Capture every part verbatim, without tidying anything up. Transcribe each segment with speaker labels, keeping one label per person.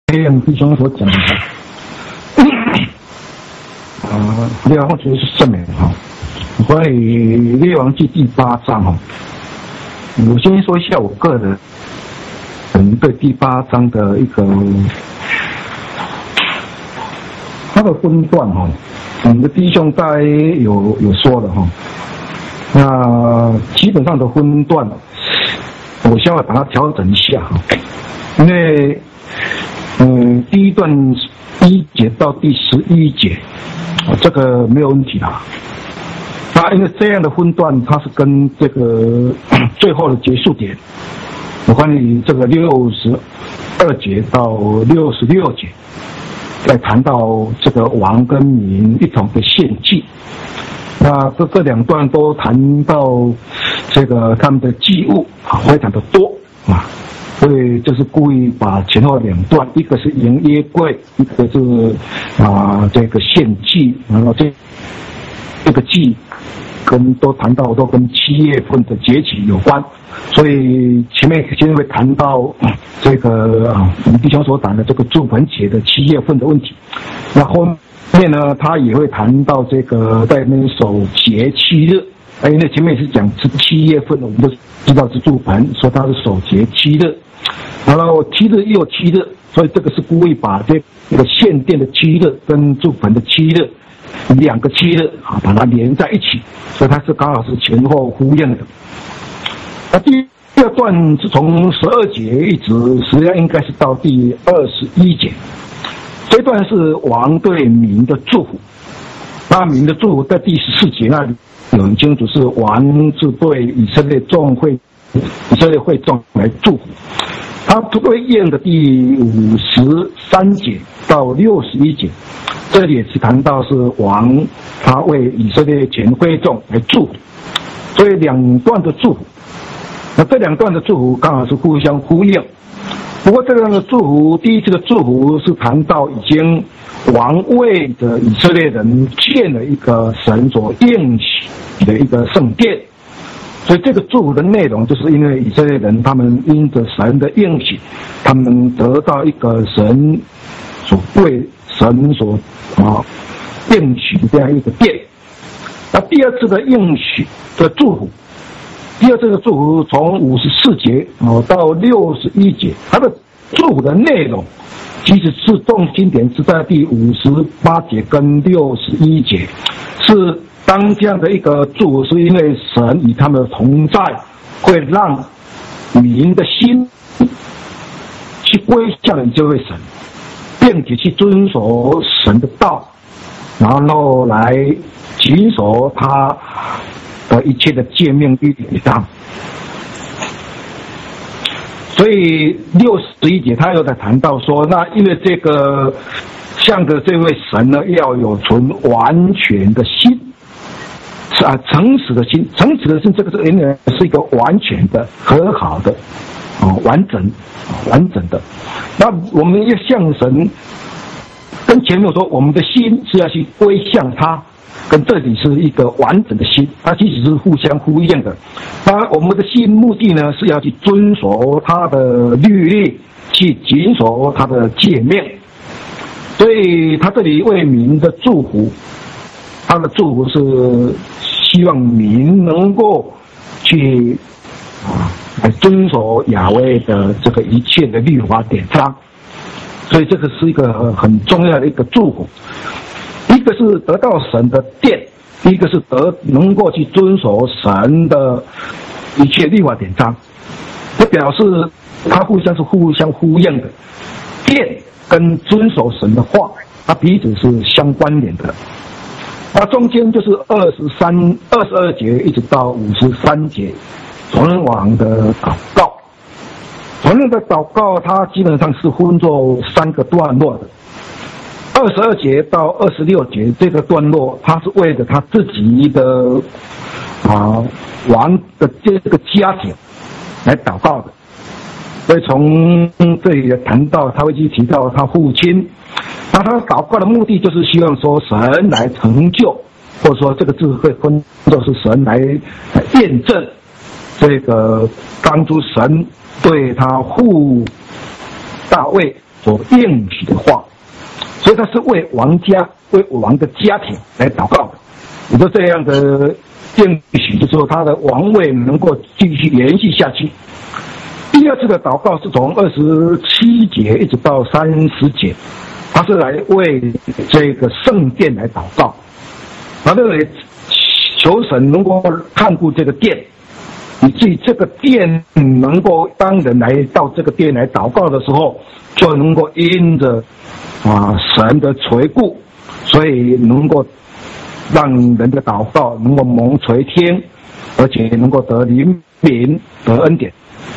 Speaker 1: 黑暗弟兄所讲的，啊，列王记是圣名哈。关于列王记第八章哈，我先说一下我个人嗯对第八章的一个它的分段哈，我们的弟兄大概有有说了哈，那基本上的分段，我先要把它调整一下哈，因为。嗯，第一段第一节到第十一节，啊，这个没有问题啦。那因为这样的分段，它是跟这个最后的结束点，有关于这个六十二节到六十六节，再谈到这个王跟民一同的献祭。那这这两段都谈到这个他们的祭物啊，非常的多啊。所以就是故意把前后两段，一个是迎约柜，一个是啊、呃、这个献祭，然后这这个祭跟都谈到都跟七月份的节气有关，所以前面先会谈到、嗯、这个啊我们弟兄所谈的这个祝盆节的七月份的问题，那后面呢他也会谈到这个在那守节七日。因为前面是讲是七月份，我们都知道是祝盆，说它是守节七日，然后七日又七日，所以这个是故意把这个献殿的七日跟祝盆的七日两个七日啊，把它连在一起，所以它是刚好是前后呼应的。那第二段是从十二节一直，实际上应该是到第二十一节，这段是王对民的祝福。那民的祝福在第十四节那里有很清楚，是王是对以色列众会以色列会众来祝福。他对应的第五十三节到六十一节，这里也是谈到是王他为以色列全会众来祝福，所以两段的祝福。那这两段的祝福刚好是互相呼应。不过这样的祝福，第一次的祝福是谈到已经王为的以色列人建了一个神所应许的一个圣殿，所以这个祝福的内容就是因为以色列人他们因着神的应许，他们得到一个神所为神所啊应许的这样一个殿。那第二次的应许的祝福。第二次的祝福从五十四节哦到六十一节，它的祝福的内容其实是重心点是在第五十八节跟六十一节，是当这样的一个祝福，是因为神与他们的同在，会让民的心去归向这位神，并且去遵守神的道，然后来谨守他的一切的诫命律章。所以六十一节他又在谈到说，那因为这个向着这位神呢，要有存完全的心，是啊，诚实的心，诚实的心，这个是原来是一个完全的、和好的、哦，完整、完整的。那我们要向神，跟前面说，我们的心是要去归向他。跟这里是一个完整的心，它其实是互相呼应的。那我们的心目的呢，是要去遵守他的律例，去谨守他的诫命。所以他这里为民的祝福，他的祝福是希望民能够去啊来遵守亚威的这个一切的律法典章。所以这个是一个很重要的一个祝福。一个是得到神的殿，一个是得能够去遵守神的一切律法典章，这表示它互相是互相呼应的。殿跟遵守神的话，它彼此是相关联的。那中间就是二十三、二十二节一直到五十三节，传王的祷告。传王的祷告，它基本上是分作三个段落的。二十二节到二十六节这个段落，他是为了他自己的啊王的这个家庭来祷告的，所以从这里谈到，他会去提到他父亲。那他祷告的目的就是希望说神来成就，或者说这个字会分作是神来验证这个当初神对他父大卫所应许的话，所以他是为王家、为王的家庭来祷告的。也就这样的应许，就是说他的王位能够继续延续下去。第二次的祷告是从二十七节一直到三十节，他是来为这个圣殿来祷告，他认为求神能够看顾这个殿，以至于这个殿能够当人来到这个殿来祷告的时候，就能够因着啊神的垂顾，所以能够让人的祷告能够蒙垂听，而且能够得怜悯、得恩典。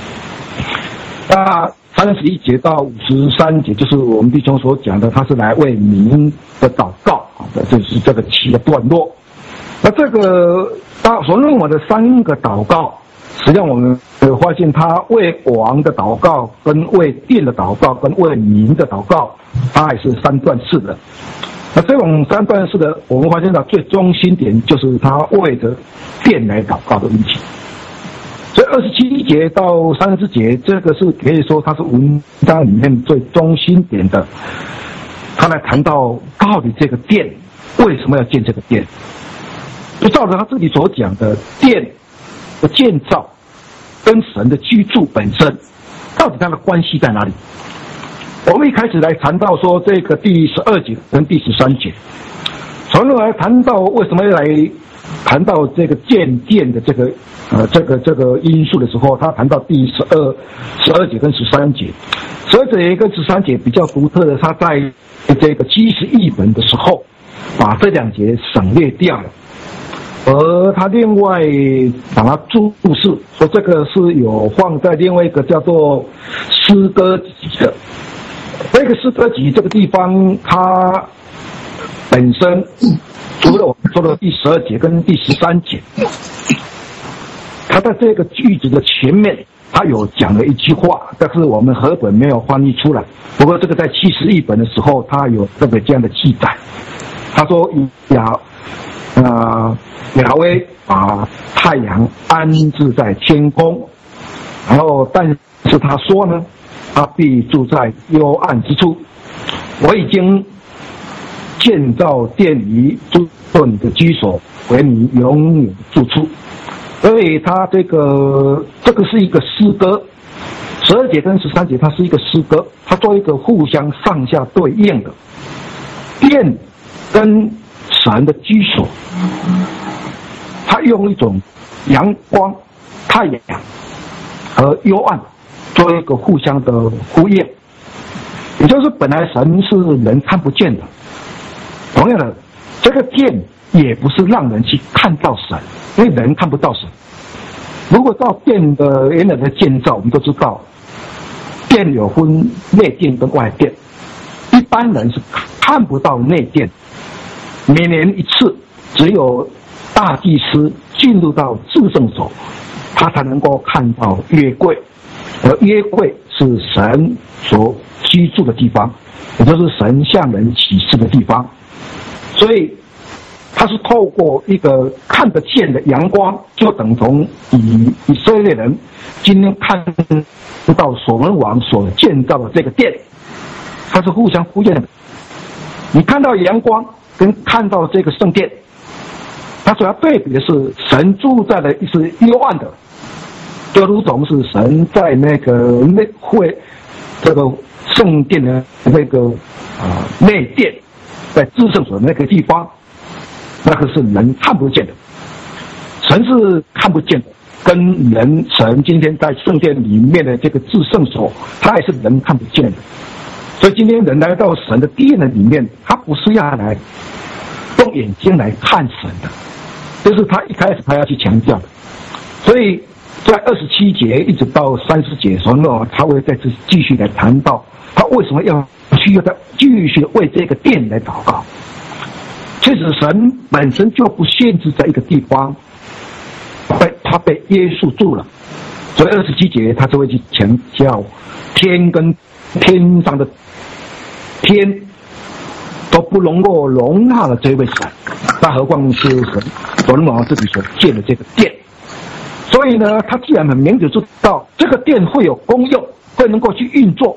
Speaker 1: 那三十一节到五十三节，就是我们弟兄所讲的，他是来为民的祷告啊，这就是这个七个段落。那这个他所认为的三个祷告，实际上我们发现他为王的祷告、跟为殿的祷告、跟为民的祷告，他还是三段式的。那这种三段式的，我们发现到最中心点就是他为着殿来祷告的问题。所以二十七节到三十节，这个是可以说它是文章里面最中心点的。他来谈到到底这个殿为什么要建这个殿，就照着他自己所讲的殿的建造跟神的居住本身，到底它的关系在哪里？我们一开始来谈到说这个第十二节跟第十三节，从来谈到为什么要来谈到这个建殿的这个呃这个这个因素的时候，他谈到第十二十二节跟十三节，十二节跟十三节比较独特的，他在这个七十译本的时候，把这两节省略掉了，而他另外把它注释说这个是有放在另外一个叫做诗歌集的。这个诗歌集这个地方，它本身除了我们说的第十二节跟第十三节，它在这个句子的前面，它有讲了一句话，但是我们和本没有翻译出来。不过这个在七十译本的时候，它有这个这样的记载。他说亚呃亚威把太阳安置在天空，然后但是他说呢，他必住在幽暗之处。我已经建造殿宇，做你的居所，为你永远住处。所以他这个这个是一个诗歌，十二节跟十三节它是一个诗歌，它做一个互相上下对应的。殿跟神的居所，它用一种阳光、太阳和幽暗做一个互相的呼应，也就是本来神是人看不见的，同样的，这个殿也不是让人去看到神，因为人看不到神。如果到殿的原来的建造，我们都知道，殿有分内殿跟外殿，一般人是看不到内殿。每年一次，只有大祭司进入到至圣所，他才能够看到约柜，而约柜是神所居住的地方，也就是神向人启示的地方。所以它是透过一个看得见的阳光，就等同以以色列人今天看到所罗门王所建造的这个殿，它是互相呼应的。你看到阳光跟看到这个圣殿，它主要对比的是神住在的是幽暗的，就如同是神在那个内会这个圣殿的那个啊内殿，在至圣所那个地方，那个是人看不见的，神是看不见的，跟人神今天在圣殿里面的这个至圣所，它也是人看不见的。所以今天人来到神的殿的里面，他不是要来用眼睛来看神的，这是他一开始他要去强调的。所以在二十七节一直到三十节的时候，他会再次继续来谈到他为什么要需要他继续为这个殿来祷告。其实神本身就不限制在一个地方，被他被约束住了。所以二十七节他就会去强调天跟天上的天都不能够容纳了这位神，那何况是神所罗门王自己所建的这个殿。所以呢，他既然很明确知道这个殿会有功用，会能够去运作，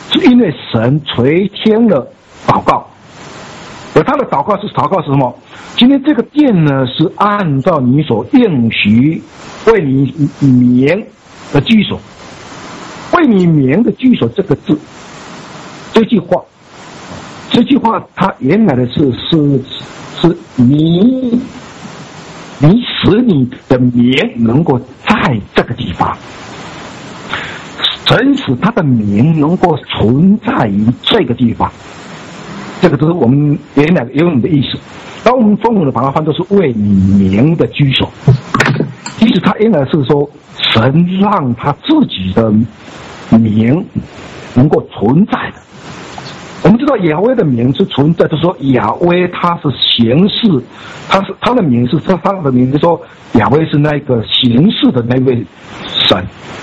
Speaker 1: 是因为神垂听了祷告，而他的祷告是祷告是什么？今天这个殿呢，是按照你所应许为你名的居所，为你名的居所这个字，这句话，这句话它原来的是是是你你使你的名能够在这个地方，神使他的名能够存在于这个地方，这个就是我们原来原文的意思。然后我们中文的把它翻作是为你名的居所，其实他原来是说神让他自己的名能够存在的。我们知道亚威的名是存在，就是说亚威他是行事，他是他的名是他的名是说亚威是那个行事的那位神。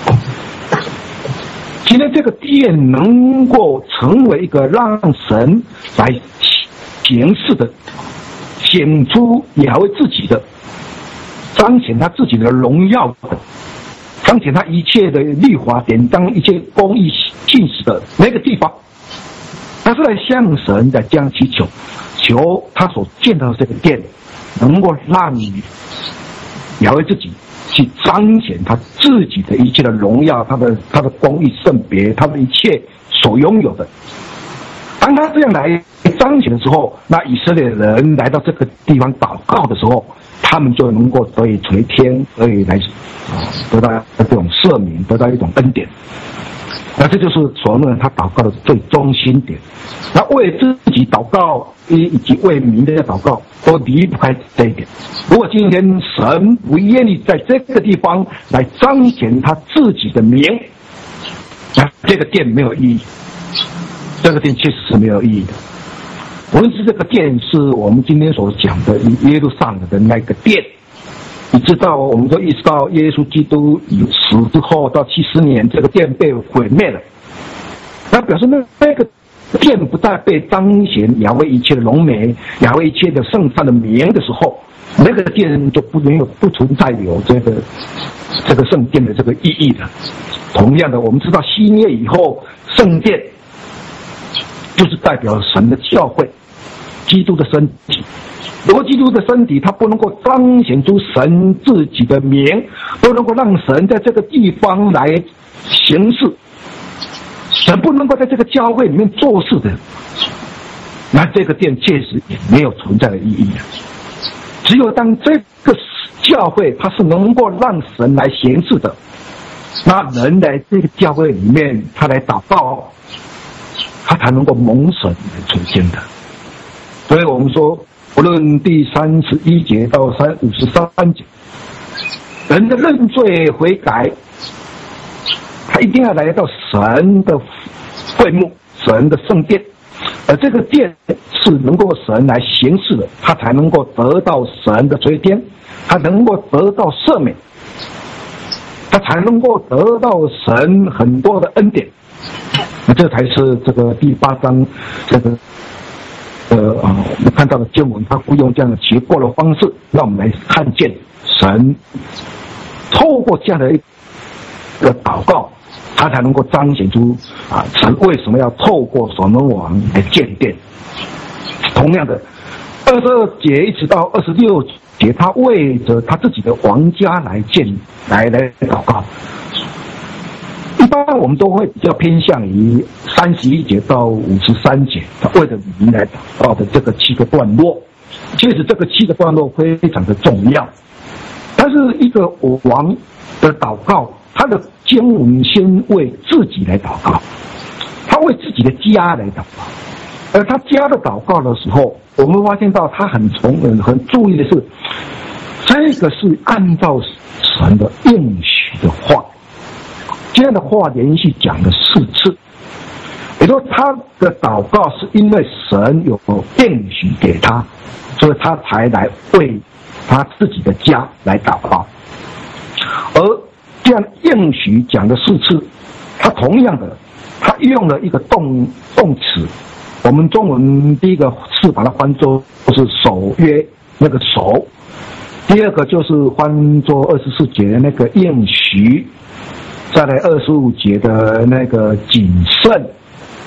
Speaker 1: 今天这个殿能够成为一个让神来行事的，显出亚威自己的，彰显他自己的荣耀的，彰显他一切的律法典章、一切公义信实的那个地方，他是来向神来这样祈求，求他所建造的这个殿能够让亚威自己去彰显他自己的一切的荣耀，他的他的公义圣别，他的一切所拥有的。当他这样来彰显的时候，那以色列人来到这个地方祷告的时候，他们就能够得以垂听，得以来得到这种赦免，得到一种恩典。那这就是所论他祷告的最中心点。那为自己祷告以及为民的祷告都离不开这一点。如果今天神不愿意在这个地方来彰显他自己的名，那这个殿没有意义，这个殿确实是没有意义的。无论是这个殿是我们今天所讲的耶路撒冷的那个殿，你知道我们说一直到耶稣基督死之后到七十年，这个殿被毁灭了，那表示那那个殿不再被彰显亚威一切的荣美，亚威一切的圣善的名的时候，那个殿就不没有不存在有这个这个圣殿的这个意义了。同样的，我们知道新约以后圣殿就是代表神的教会，基督的身体。如果基督的身体它不能够彰显出神自己的名，不能够让神在这个地方来行事，神不能够在这个教会里面做事的，那这个殿确实也没有存在的意义了。只有当这个教会它是能够让神来行事的，那人来这个教会里面他来祷告，他才能够蒙神来垂听的。所以我们说无论第三十一节到三五十三节，人的认罪悔改，他一定要来到神的会幕，神的圣殿，而这个殿是能够神来行事的，他才能够得到神的垂听，他能够得到赦免，他才能够得到神很多的恩典。那这才是这个第八章这个呃啊，我们看到的经文，他会用这样的结构的方式，让我们来看见神透过这样的一个祷告，他才能够彰显出啊，神为什么要透过所罗门王来建殿。同样的，二十二节一直到二十六节，他为着他自己的皇家来建来来祷告。一般我们都会比较偏向于三十一节到五十三节，他为了民来祷告的这个七个段落。其实这个七个段落非常的重要，但是一个王的祷告，他的经文先为自己来祷告，他为自己的家来祷告。而他家的祷告的时候，我们发现到他很从很注意的是，这个是按照神的应许的话。这样的话连续讲了四次，也就是说他的祷告是因为神有应许给他，所以他才来为他自己的家来祷告。而这样应许讲了四次，他同样的他用了一个动动词，我们中文第一个是把它翻作是守约那个守，第二个就是翻作二十四节的那个应许，再来二十五节的那个谨慎，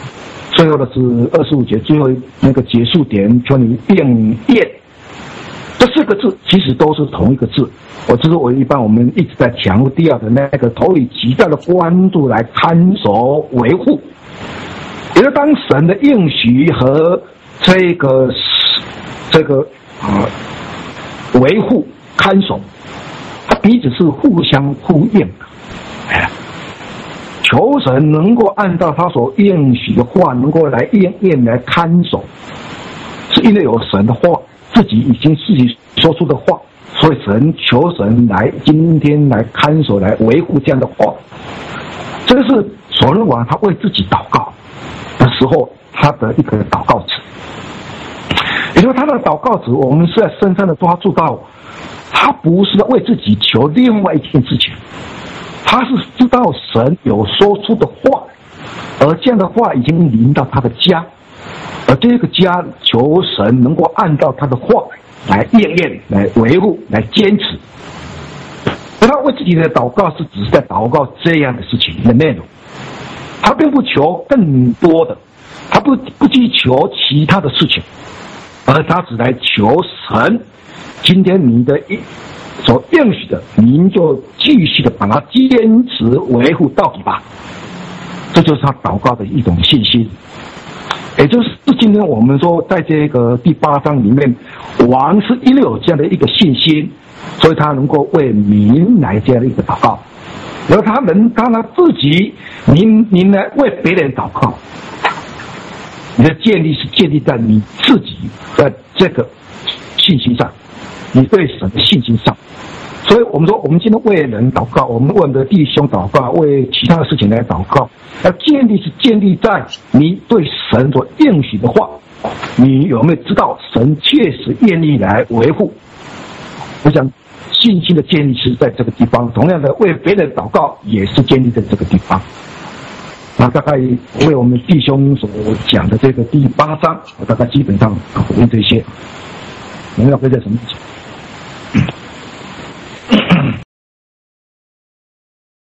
Speaker 1: 最后的是二十五节最后那个结束点，求你应验。这四个字其实都是同一个字，我这是我一般我们一直在强调的那个投以极大的关注来看守维护。也就当神的应许和这个这个啊、呃、维护看守，它彼此是互相呼应的。哎，求神能够按照他所应许的话，能够来应验来看守，是因为有神的话。自己已经自己说出的话，所以神求神来今天来看守来维护这样的话。这个是所罗门王他为自己祷告的时候他的一个祷告词，也就是他的祷告词，我们是在深深的抓住到，他不是为自己求另外一件事情，他是知道神有说出的话，而这样的话已经临到他的家。而这个家求神能够按照他的话来应验、来维护、来坚持。而他为自己的祷告是只是在祷告这样的事情的内容，他并不求更多的，他不不去求其他的事情，而他只来求神，今天你的所应许的，您就继续的把它坚持维护到底吧。这就是他祷告的一种信心。也就是今天我们说，在这个第八章里面，王是因为有这样的一个信心，所以他能够为民来这样的一个祷告，然后他能当他自己，您您来为别人祷告，你的建立是建立在你自己的这个信心上，你对神的信心上。所以我们说，我们今天为人祷告，我们为我们的弟兄祷告，为其他的事情来祷告，要建立是建立在你对神所应许的话，你有没有知道神确实愿意来维护？我想信心的建立是在这个地方，同样的为别人祷告也是建立在这个地方。那大概为我们弟兄所讲的这个第八章，我大概基本上回应这些。我们要回答什么事情？